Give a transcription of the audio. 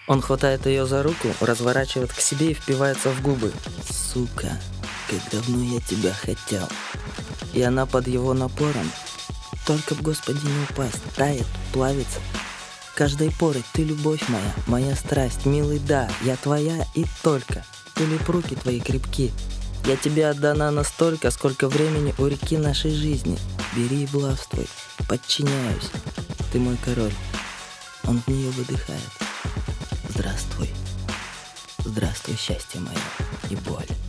Он хватает ее за руку, разворачивает к себе и впивается в губы. Сука, как давно я тебя хотел. И она под его напором, только б, Господи, не упасть, тает, плавится. Каждой порой ты любовь моя, моя страсть, милый, да, я твоя и только. Или б руки твои крепки. Я тебе отдана настолько, сколько времени у реки нашей жизни. Бери и властвуй, подчиняюсь. Ты мой король. Он в нее выдыхает. Здравствуй. Здравствуй, счастье мое и боль.